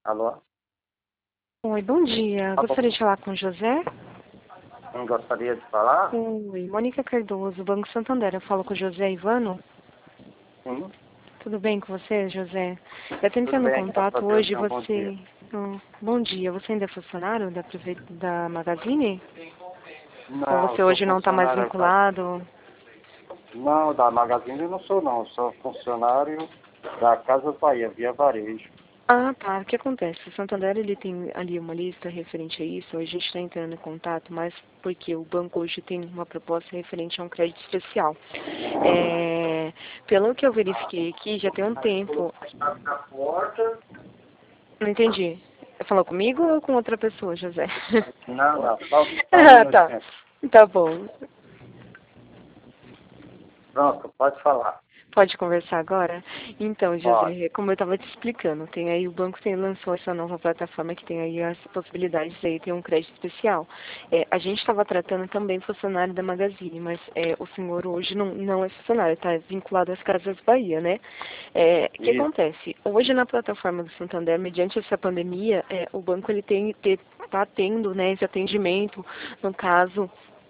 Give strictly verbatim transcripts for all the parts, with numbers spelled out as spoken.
Alô? Oi, bom dia. Alô? Gostaria de falar com o José? Quem gostaria de falar? Oi, Mônica Cardoso, Banco Santander. Eu falo com o José Ivano. Sim. Tudo bem com você, José? Eu tô Tudo entrando em bem, graças a contato Deus. hoje, Então, bom dia. você... Oh, bom dia, você ainda é funcionário da, prefe... da Magazine? Ou Não, eu você sou hoje não está mais funcionário da... vinculado? Não, da Magazine eu não sou não. Eu sou funcionário da Casa Bahia, via varejo. Ah, tá. O que acontece? O Santander, ele tem ali uma lista referente a isso. A gente está entrando em contato, mas porque o banco hoje tem uma proposta referente a um crédito especial. É, pelo que eu verifiquei aqui, já tem um tempo. Não entendi. Falou comigo ou com outra pessoa, José? Não, não, só, só um Ah, tá. minutinho. Tá bom. Pronto, pode falar. Pode conversar agora? Então, Pode. José, como eu estava te explicando, tem aí o banco tem, lançou essa nova plataforma que tem aí as possibilidades de ter um crédito especial. É, a gente estava tratando também funcionário da Magazine, mas é, o senhor hoje não, não é funcionário, está vinculado às Casas Bahia, né? É, o que Isso. acontece? Hoje na plataforma do Santander, mediante essa pandemia, é, o banco ele tem está tendo, né, esse atendimento, no caso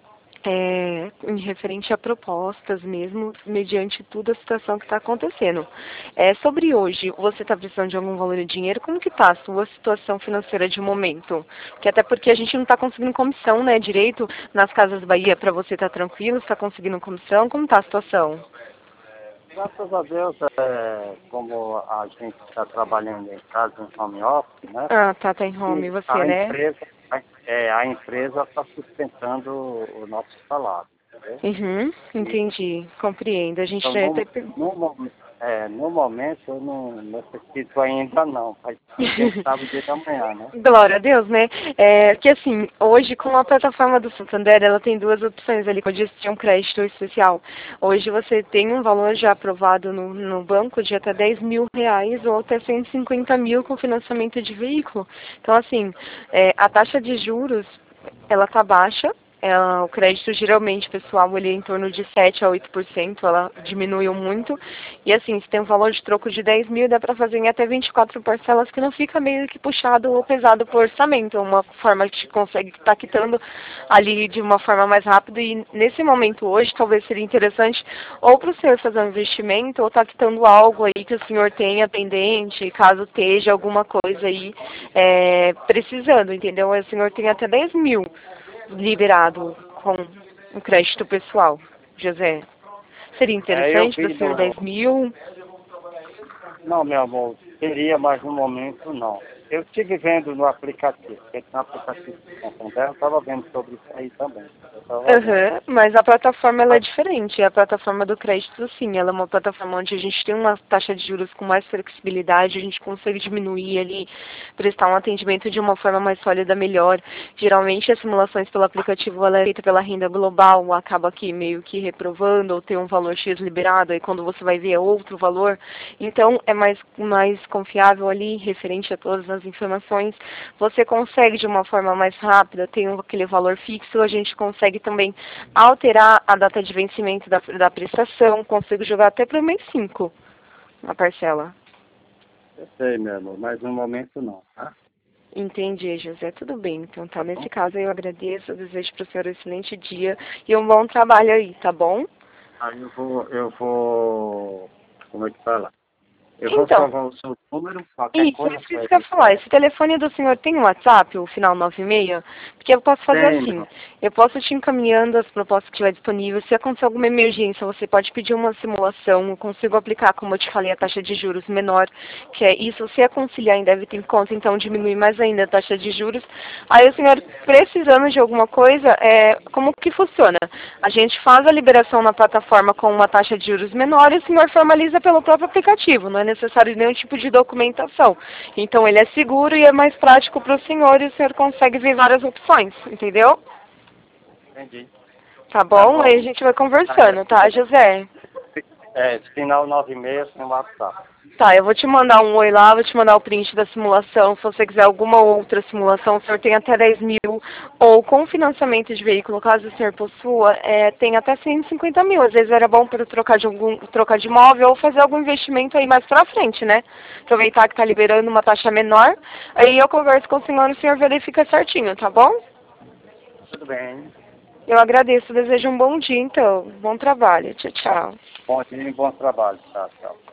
é, em referente a propostas mesmo, mediante toda a situação que está acontecendo. É, sobre hoje, você está precisando de algum valor de dinheiro? Como que está a sua situação financeira de momento? Que até porque a gente não está conseguindo comissão, né, direito nas Casas Bahia para você estar tá tranquilo, está conseguindo comissão? Como está a situação? Graças a Deus, é, como a gente está trabalhando em casa, em home office, né? Ah, tá, tá em home, E você, a né? empresa a, é, a empresa está sustentando o nosso salário, entendeu? Uhum, E, entendi, compreendo. A gente então, já é até... no, no, mo- é, no momento, eu não necessito ainda não, mas quem sabe o dia da manhã, né? Glória a Deus, né? É, que assim, hoje com a plataforma do Santander, ela tem duas opções ali, quando tinha um crédito especial. Hoje você tem um valor já aprovado no, no banco de até dez mil reais ou até cento e cinquenta mil com financiamento de veículo. Então, assim, é, a taxa de juros, ela tá baixa. É, o crédito geralmente, pessoal, ele é em torno de sete a oito por cento, ela diminuiu muito. E assim, se tem um valor de troco de dez mil, dá para fazer em até vinte e quatro parcelas, que não fica meio que puxado ou pesado por orçamento. É uma forma que consegue estar quitando ali de uma forma mais rápida. E nesse momento hoje, talvez seria interessante ou para o senhor fazer um investimento, ou estar quitando algo aí que o senhor tenha pendente, caso esteja alguma coisa aí é, precisando, entendeu? O senhor tem até dez mil liberado com um crédito pessoal, José. Seria É, eu interessante para vi o senhor dez no... mil? Não, meu amor, queria, mas no momento não. Eu estive vendo no aplicativo, porque no aplicativo do Santander, eu estava vendo sobre isso aí também. Eu estava olhando. Aham, mas a plataforma ela é Mas, diferente. A plataforma do crédito, sim, ela é uma plataforma onde a gente tem uma taxa de juros com mais flexibilidade, a gente consegue diminuir ali, prestar um atendimento de uma forma mais sólida, melhor. Geralmente as simulações pelo aplicativo ela é feita pela renda global, acaba aqui meio que reprovando ou tem um valor X liberado, aí quando você vai ver é outro valor. Então é mais, mais confiável ali, referente a todas as informações. Você consegue de uma forma mais rápida, tem aquele valor fixo, a gente consegue também alterar a data de vencimento da, da prestação, consigo jogar até para o mês cinco a parcela. eu sei, meu amor, mas no momento não, tá? Entendi, José. Tudo bem. Então, tá. Tá Nesse bom? caso, eu agradeço, eu desejo para o senhor um excelente dia e um bom trabalho aí, tá bom? Aí eu vou, eu vou, como é que fala? Eu vou Então, salvar o seu número, qualquer isso, coisa, isso que eu ia Fred. falar. Esse telefone do senhor tem um WhatsApp, o final nove seis? Porque eu posso fazer Tem, assim. meu. Eu posso te encaminhando as propostas que tiver disponível. Se acontecer alguma emergência, você pode pedir uma simulação. Eu consigo aplicar, como eu te falei, a taxa de juros menor, que é isso. Se a conciliar em débito em conta, então diminui mais ainda a taxa de juros. Aí o senhor, precisando de alguma coisa, é, como que funciona? A gente faz a liberação na plataforma com uma taxa de juros menor e o senhor formaliza pelo próprio aplicativo. Não é necessário nenhum tipo de documentação. Então ele é seguro e é mais prático para o senhor e o senhor consegue ver várias opções, entendeu? Entendi. Tá Tá bom? Aí bom. a gente vai Aí, conversando, tá, José? é, final nove e meia sem WhatsApp. Tá, eu vou te mandar um oi lá, vou te mandar o print da simulação. Se você quiser alguma outra simulação, o senhor tem até dez mil. Ou com financiamento de veículo, caso o senhor possua, é, tem até cento e cinquenta mil. Às vezes era bom para trocar de algum, trocar de imóvel ou fazer algum investimento aí mais pra frente, né? Aproveitar que tá liberando uma taxa menor. Aí eu converso com o senhor e o senhor verifica certinho, tá bom? Tudo bem. Eu agradeço, desejo um bom dia então. Bom trabalho. Tchau, tchau. Bom dia e bom trabalho. Tchau, tchau.